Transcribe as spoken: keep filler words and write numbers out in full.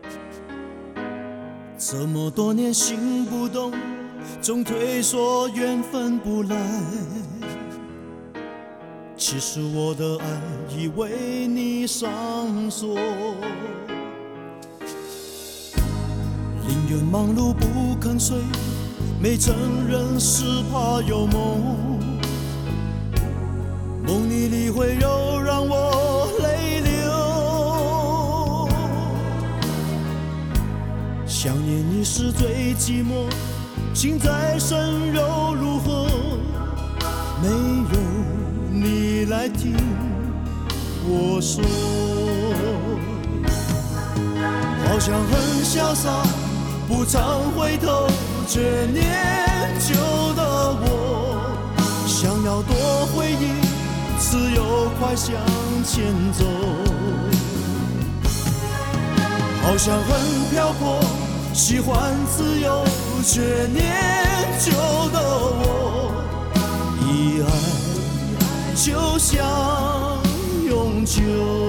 这么多年心不动，总推说缘分不来。其实我的爱已为你上锁，宁愿忙碌不肯睡，没承认是怕有梦，梦里理会又让我泪流。想念你时最寂寞，情再深又如何？没有你来听我说，好像很潇洒，不常回头，却念旧的我，想要多回忆，只有快向前走。好像很漂泊，喜欢自由，却念旧的我，以爱就像永久。